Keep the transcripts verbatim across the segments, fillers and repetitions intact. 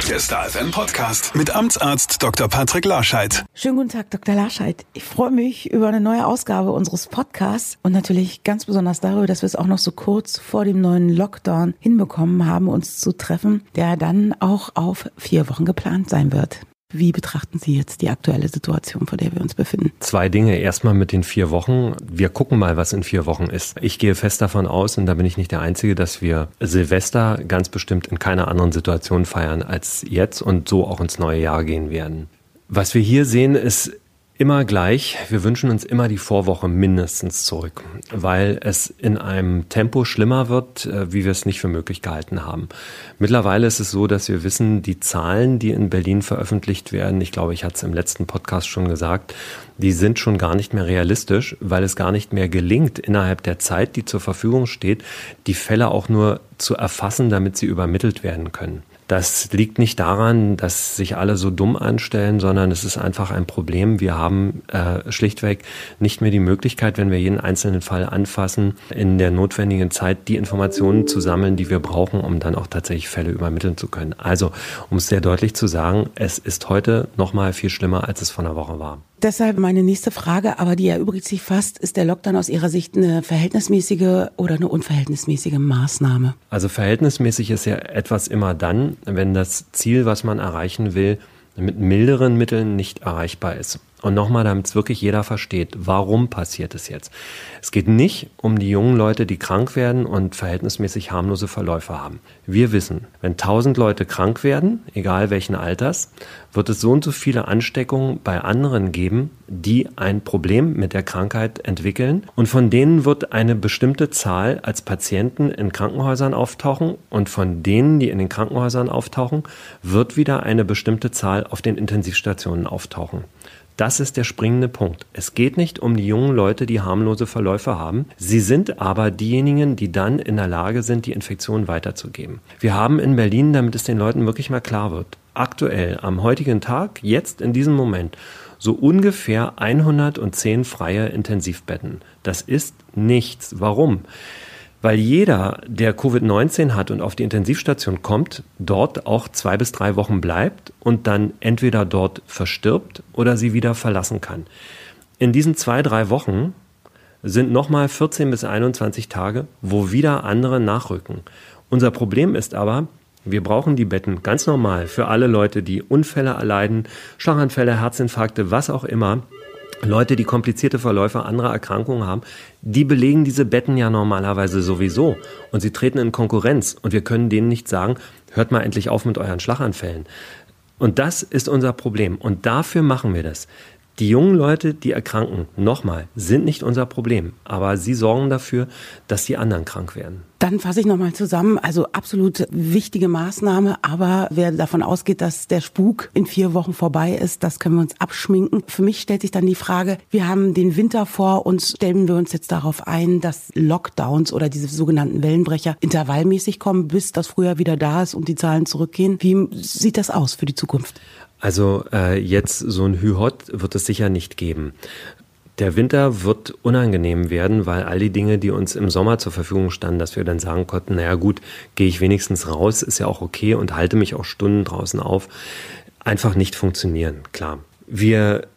Der Star F M Podcast mit Amtsarzt Doktor Patrick Larscheid. Schönen guten Tag, Doktor Larscheid. Ich freue mich über eine neue Ausgabe unseres Podcasts und natürlich ganz besonders darüber, dass wir es auch noch so kurz vor dem neuen Lockdown hinbekommen haben, uns zu treffen, der dann auch auf vier Wochen geplant sein wird. Wie betrachten Sie jetzt die aktuelle Situation, vor der wir uns befinden? Zwei Dinge. Erstmal mit den vier Wochen. Wir gucken mal, was in vier Wochen ist. Ich gehe fest davon aus, und da bin ich nicht der Einzige, dass wir Silvester ganz bestimmt in keiner anderen Situation feiern als jetzt und so auch ins neue Jahr gehen werden. Was wir hier sehen, ist immer gleich. Wir wünschen uns immer die Vorwoche mindestens zurück, weil es in einem Tempo schlimmer wird, wie wir es nicht für möglich gehalten haben. Mittlerweile ist es so, dass wir wissen, die Zahlen, die in Berlin veröffentlicht werden, ich glaube, ich hatte es im letzten Podcast schon gesagt, die sind schon gar nicht mehr realistisch, weil es gar nicht mehr gelingt, innerhalb der Zeit, die zur Verfügung steht, die Fälle auch nur zu erfassen, damit sie übermittelt werden können. Das liegt nicht daran, dass sich alle so dumm anstellen, sondern es ist einfach ein Problem. Wir haben äh, schlichtweg nicht mehr die Möglichkeit, wenn wir jeden einzelnen Fall anfassen, in der notwendigen Zeit die Informationen zu sammeln, die wir brauchen, um dann auch tatsächlich Fälle übermitteln zu können. Also, um es sehr deutlich zu sagen, es ist heute noch mal viel schlimmer, als es vor einer Woche war. Deshalb meine nächste Frage, aber die erübrigt sich fast, ist der Lockdown aus Ihrer Sicht eine verhältnismäßige oder eine unverhältnismäßige Maßnahme? Also verhältnismäßig ist ja etwas immer dann, wenn das Ziel, was man erreichen will, mit milderen Mitteln nicht erreichbar ist. Und nochmal, damit es wirklich jeder versteht, warum passiert es jetzt? Es geht nicht um die jungen Leute, die krank werden und verhältnismäßig harmlose Verläufe haben. Wir wissen, wenn tausend Leute krank werden, egal welchen Alters, wird es so und so viele Ansteckungen bei anderen geben, die ein Problem mit der Krankheit entwickeln. Und von denen wird eine bestimmte Zahl als Patienten in Krankenhäusern auftauchen. Und von denen, die in den Krankenhäusern auftauchen, wird wieder eine bestimmte Zahl auf den Intensivstationen auftauchen. Das ist der springende Punkt. Es geht nicht um die jungen Leute, die harmlose Verläufe haben. Sie sind aber diejenigen, die dann in der Lage sind, die Infektion weiterzugeben. Wir haben in Berlin, damit es den Leuten wirklich mal klar wird, aktuell am heutigen Tag, jetzt in diesem Moment, so ungefähr hundertzehn freie Intensivbetten. Das ist nichts. Warum? Weil jeder, der Covid neunzehn hat und auf die Intensivstation kommt, dort auch zwei bis drei Wochen bleibt und dann entweder dort verstirbt oder sie wieder verlassen kann. In diesen zwei, drei Wochen sind nochmal vierzehn bis einundzwanzig Tage, wo wieder andere nachrücken. Unser Problem ist aber, wir brauchen die Betten ganz normal für alle Leute, die Unfälle erleiden, Schlaganfälle, Herzinfarkte, was auch immer. Leute, die komplizierte Verläufe anderer Erkrankungen haben, die belegen diese Betten ja normalerweise sowieso. Und sie treten in Konkurrenz. Und wir können denen nicht sagen, hört mal endlich auf mit euren Schlaganfällen. Und das ist unser Problem. Und dafür machen wir das. Die jungen Leute, die erkranken, nochmal, sind nicht unser Problem. Aber sie sorgen dafür, dass die anderen krank werden. Dann fasse ich nochmal zusammen. Also absolut wichtige Maßnahme. Aber wer davon ausgeht, dass der Spuk in vier Wochen vorbei ist, das können wir uns abschminken. Für mich stellt sich dann die Frage, wir haben den Winter vor uns. Stellen wir uns jetzt darauf ein, dass Lockdowns oder diese sogenannten Wellenbrecher intervallmäßig kommen, bis das Frühjahr wieder da ist und die Zahlen zurückgehen. Wie sieht das aus für die Zukunft? Also äh, jetzt so ein Hü-Hot wird es sicher nicht geben. Der Winter wird unangenehm werden, weil all die Dinge, die uns im Sommer zur Verfügung standen, dass wir dann sagen konnten, naja gut, gehe ich wenigstens raus, ist ja auch okay und halte mich auch Stunden draußen auf, einfach nicht funktionieren, klar. Wir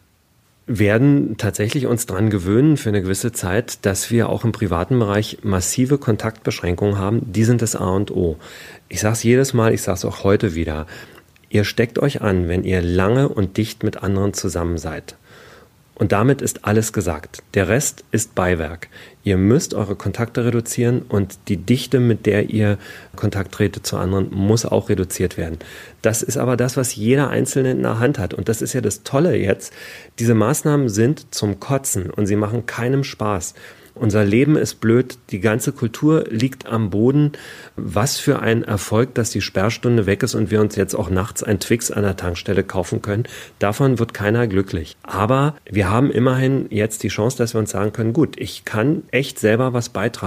werden tatsächlich uns dran gewöhnen für eine gewisse Zeit, dass wir auch im privaten Bereich massive Kontaktbeschränkungen haben. Die sind das A und O. Ich sage es jedes Mal, ich sage es auch heute wieder. Ihr steckt euch an, wenn ihr lange und dicht mit anderen zusammen seid. Und damit ist alles gesagt. Der Rest ist Beiwerk. Ihr müsst eure Kontakte reduzieren und die Dichte, mit der ihr Kontakt tretet zu anderen, muss auch reduziert werden. Das ist aber das, was jeder Einzelne in der Hand hat. Und das ist ja das Tolle jetzt. Diese Maßnahmen sind zum Kotzen und sie machen keinem Spaß. Unser Leben ist blöd, die ganze Kultur liegt am Boden. Was für ein Erfolg, dass die Sperrstunde weg ist und wir uns jetzt auch nachts ein Twix an der Tankstelle kaufen können. Davon wird keiner glücklich. Aber wir haben immerhin jetzt die Chance, dass wir uns sagen können, gut, ich kann echt selber was beitragen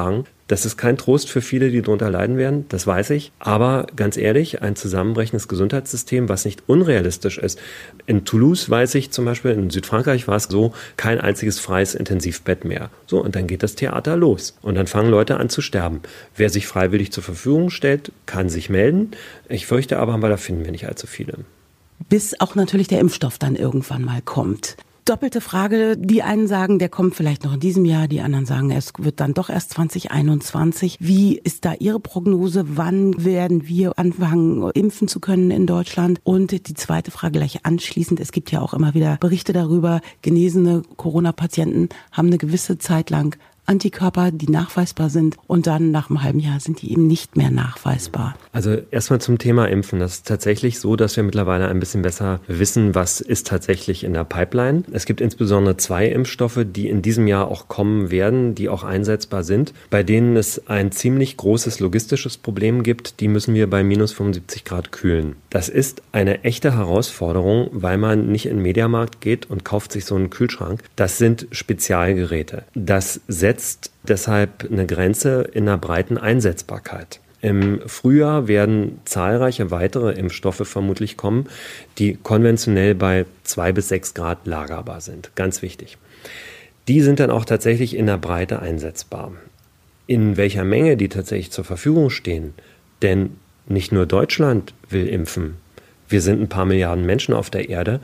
Das ist kein Trost für viele, die darunter leiden werden, das weiß ich. Aber ganz ehrlich, ein zusammenbrechendes Gesundheitssystem, was nicht unrealistisch ist. In Toulouse weiß ich zum Beispiel, in Südfrankreich war es so, kein einziges freies Intensivbett mehr. So, und dann geht das Theater los. Und dann fangen Leute an zu sterben. Wer sich freiwillig zur Verfügung stellt, kann sich melden. Ich fürchte aber, da finden wir nicht allzu viele. Bis auch natürlich der Impfstoff dann irgendwann mal kommt. Doppelte Frage, die einen sagen, der kommt vielleicht noch in diesem Jahr, die anderen sagen, es wird dann doch erst zwanzig einundzwanzig. Wie ist da Ihre Prognose? Wann werden wir anfangen, impfen zu können in Deutschland? Und die zweite Frage gleich anschließend, es gibt ja auch immer wieder Berichte darüber, genesene Corona-Patienten haben eine gewisse Zeit lang Antikörper, die nachweisbar sind, und dann nach einem halben Jahr sind die eben nicht mehr nachweisbar. Also erstmal zum Thema Impfen. Das ist tatsächlich so, dass wir mittlerweile ein bisschen besser wissen, was ist tatsächlich in der Pipeline. Es gibt insbesondere zwei Impfstoffe, die in diesem Jahr auch kommen werden, die auch einsetzbar sind, bei denen es ein ziemlich großes logistisches Problem gibt. Die müssen wir bei minus fünfundsiebzig Grad kühlen. Das ist eine echte Herausforderung, weil man nicht in den Mediamarkt geht und kauft sich so einen Kühlschrank. Das sind Spezialgeräte. Das setzt deshalb eine Grenze in einer breiten Einsetzbarkeit. Im Frühjahr werden zahlreiche weitere Impfstoffe vermutlich kommen, die konventionell bei zwei bis sechs Grad lagerbar sind. Ganz wichtig. Die sind dann auch tatsächlich in der Breite einsetzbar. In welcher Menge die tatsächlich zur Verfügung stehen, denn nicht nur Deutschland will impfen. Wir sind ein paar Milliarden Menschen auf der Erde.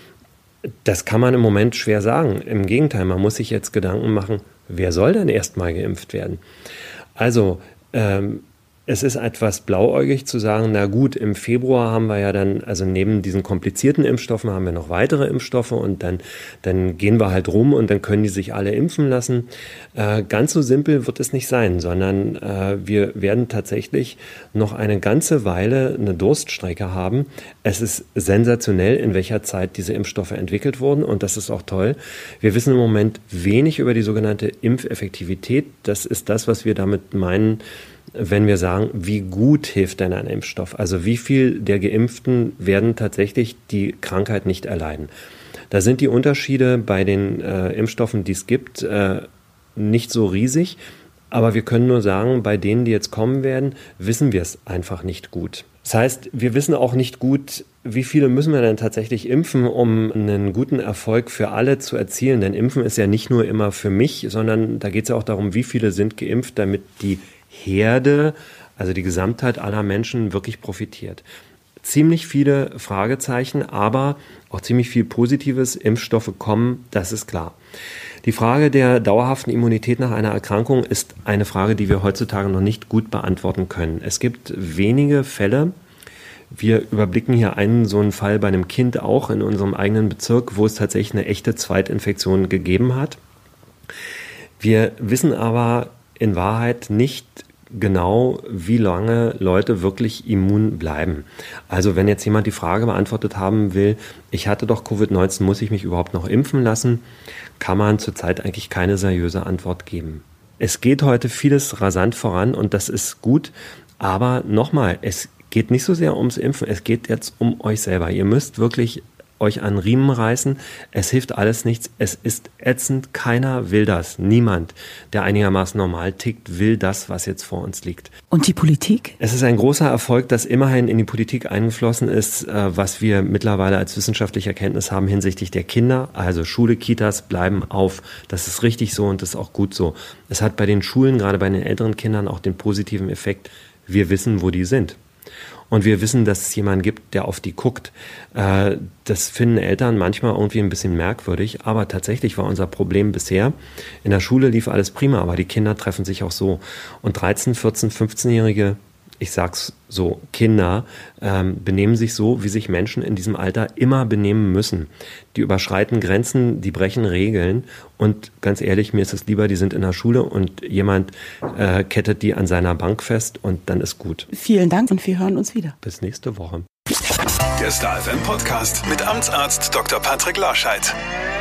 Das kann man im Moment schwer sagen. Im Gegenteil, man muss sich jetzt Gedanken machen, wer soll denn erstmal geimpft werden? Also, ähm, es ist etwas blauäugig zu sagen, na gut, im Februar haben wir ja dann, also neben diesen komplizierten Impfstoffen haben wir noch weitere Impfstoffe und dann, dann gehen wir halt rum und dann können die sich alle impfen lassen. Äh, ganz so simpel wird es nicht sein, sondern äh, wir werden tatsächlich noch eine ganze Weile eine Durststrecke haben. Es ist sensationell, in welcher Zeit diese Impfstoffe entwickelt wurden, und das ist auch toll. Wir wissen im Moment wenig über die sogenannte Impfeffektivität. Das ist das, was wir damit meinen, wenn wir sagen, wie gut hilft denn ein Impfstoff? Also wie viel der Geimpften werden tatsächlich die Krankheit nicht erleiden? Da sind die Unterschiede bei den äh, Impfstoffen, die es gibt, äh, nicht so riesig. Aber wir können nur sagen, bei denen, die jetzt kommen werden, wissen wir es einfach nicht gut. Das heißt, wir wissen auch nicht gut, wie viele müssen wir denn tatsächlich impfen, um einen guten Erfolg für alle zu erzielen. Denn Impfen ist ja nicht nur immer für mich, sondern da geht es ja auch darum, wie viele sind geimpft, damit die Herde, also die Gesamtheit aller Menschen, wirklich profitiert. Ziemlich viele Fragezeichen, aber auch ziemlich viel Positives. Impfstoffe kommen, das ist klar. Die Frage der dauerhaften Immunität nach einer Erkrankung ist eine Frage, die wir heutzutage noch nicht gut beantworten können. Es gibt wenige Fälle. Wir überblicken hier einen so einen Fall bei einem Kind auch in unserem eigenen Bezirk, wo es tatsächlich eine echte Zweitinfektion gegeben hat. Wir wissen aber in Wahrheit nicht genau, wie lange Leute wirklich immun bleiben. Also wenn jetzt jemand die Frage beantwortet haben will, ich hatte doch Covid neunzehn, muss ich mich überhaupt noch impfen lassen, kann man zurzeit eigentlich keine seriöse Antwort geben. Es geht heute vieles rasant voran und das ist gut, aber nochmal, es geht nicht so sehr ums Impfen, es geht jetzt um euch selber. Ihr müsst wirklich euch an Riemen reißen. Es hilft alles nichts. Es ist ätzend. Keiner will das. Niemand, der einigermaßen normal tickt, will das, was jetzt vor uns liegt. Und die Politik? Es ist ein großer Erfolg, dass immerhin in die Politik eingeflossen ist, was wir mittlerweile als wissenschaftliche Erkenntnis haben hinsichtlich der Kinder. Also Schule, Kitas bleiben auf. Das ist richtig so und das ist auch gut so. Es hat bei den Schulen, gerade bei den älteren Kindern, auch den positiven Effekt, wir wissen, wo die sind. Und wir wissen, dass es jemanden gibt, der auf die guckt. Das finden Eltern manchmal irgendwie ein bisschen merkwürdig. Aber tatsächlich war unser Problem bisher, in der Schule lief alles prima, aber die Kinder treffen sich auch so. Und dreizehn-, vierzehn-, fünfzehnjährige, ich sag's so, Kinder ähm, benehmen sich so, wie sich Menschen in diesem Alter immer benehmen müssen. Die überschreiten Grenzen, die brechen Regeln. Und ganz ehrlich, mir ist es lieber, die sind in der Schule und jemand äh, kettet die an seiner Bank fest und dann ist gut. Vielen Dank und wir hören uns wieder. Bis nächste Woche. Der Star F M Podcast mit Amtsarzt Doktor Patrick Larscheid.